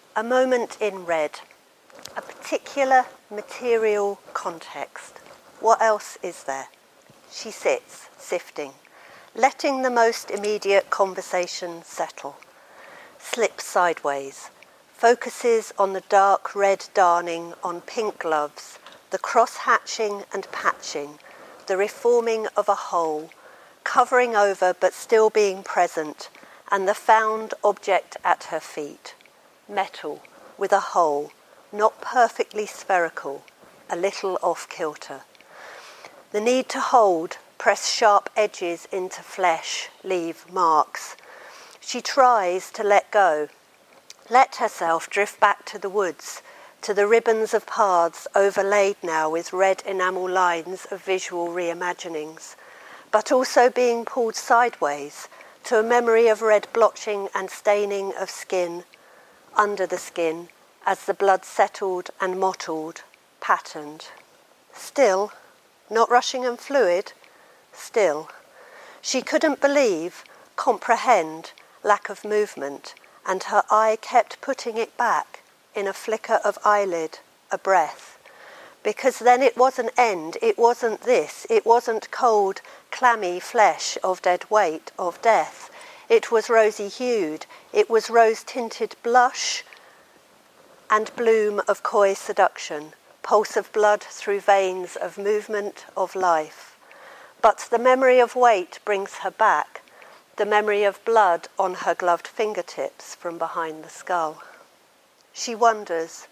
A moment in red, a particular material context. What else is there? She sits, sifting, letting the most immediate conversation settle. Slips sideways, focuses on the dark red darning on pink gloves, the cross-hatching and patching, the reforming of a whole, covering over but still being present, and the found object at her feet. Metal with a hole, not perfectly spherical, a little off-kilter. The need to hold, press sharp edges into flesh, leave marks. She tries to let go, let herself drift back to the woods, to the ribbons of paths overlaid now with red enamel lines of visual reimaginings, but also being pulled sideways to a memory of red blotching and staining of skin, under the skin, as the blood settled and mottled, patterned. Still, not rushing and fluid, still. She couldn't believe, comprehend, lack of movement, and her eye kept putting it back in a flicker of eyelid, a breath. Because then it was an end, it wasn't this, it wasn't cold, clammy flesh of dead weight, of death. It was rosy-hued, it was rose-tinted blush and bloom of coy seduction, pulse of blood through veins of movement, of life. But the memory of weight brings her back, the memory of blood on her gloved fingertips from behind the skull. She wanders,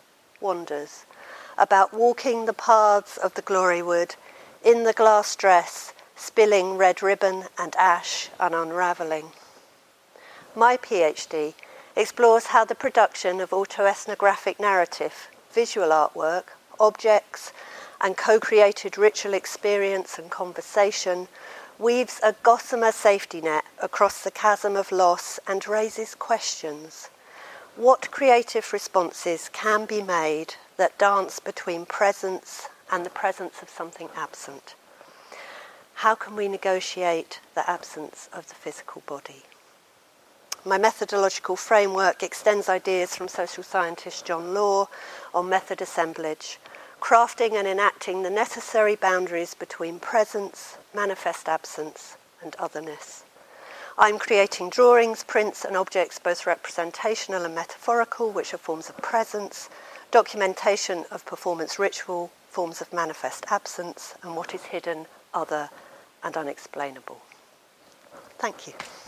about walking the paths of the Glorywood, in the glass dress, spilling red ribbon and ash and unravelling. My PhD explores how the production of autoethnographic narrative, visual artwork, objects, and co-created ritual experience and conversation weaves a gossamer safety net across the chasm of loss and raises questions. What creative responses can be made that dance between presence and the presence of something absent? How can we negotiate the absence of the physical body? My methodological framework extends ideas from social scientist John Law on method assemblage, crafting and enacting the necessary boundaries between presence, manifest absence, and otherness. I'm creating drawings, prints, and objects both representational and metaphorical, which are forms of presence, documentation of performance ritual, forms of manifest absence, and what is hidden, other, and unexplainable. Thank you.